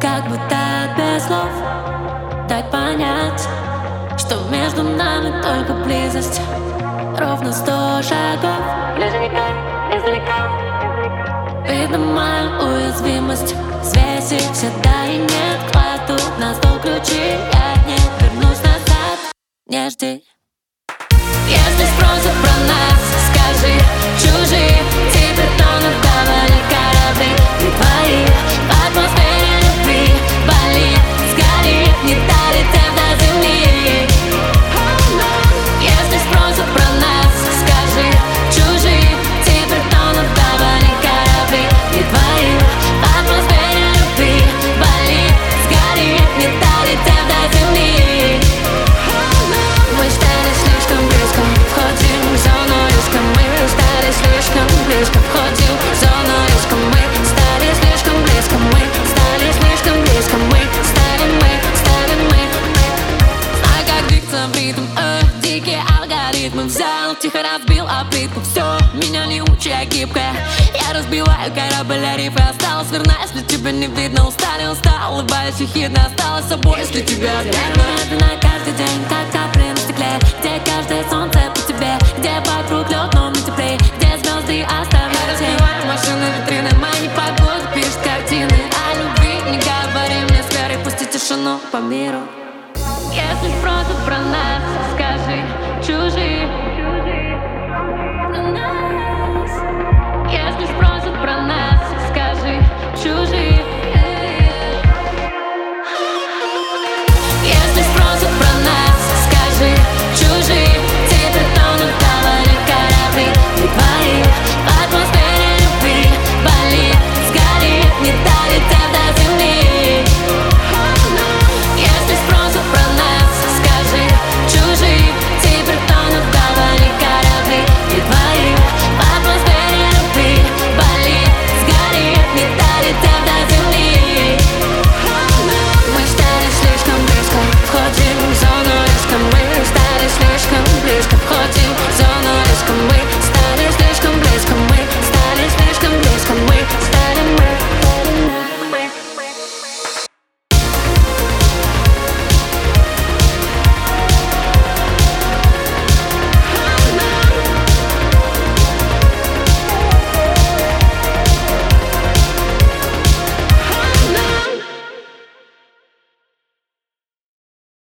как будто без слов дать понять, что между нами только близость. Ровно 100 шагов, ближника, издалека. Видно мою уязвимость, связи все да и нет. Кладут на стол ключи, я не вернусь назад. Не жди. Если спросят про нас, скажи: чужие, теперь тонут вдали корабли. И твои в атмосфере любви болит, сгорит, не долетев до земли. Если спросят про нас, скажи: чужие, теперь тонут вдали корабли. И твои в атмосфере любви болит, сгорит, не долетев до земли. Мы стали слишком близко, входим в зону риска. Мы стали слишком близко, входим в зону риска. Мы стали слишком близко, мы стали слишком близко. Мы стали мы. Знаю, как двигаться в ритм, дикие алгоритмы взял, тихо разбил плитку. Все, меня летучая, гибкая. Я разбиваю корабль, а рифы осталась верна. Если тебя не видно, устал, улыбаюсь ехидно. Осталась собой, если тебя обидно. Это на каждый день, как капли на стекле, где каждое солнце по тебе, где вокруг лед, но мне теплее, где звезды оставляют тень. Я разбиваю машины, витрины, мои погоды пишут картины. О любви не говори мне сферы, пусти тишину по миру. Если спросят про нас, скажи: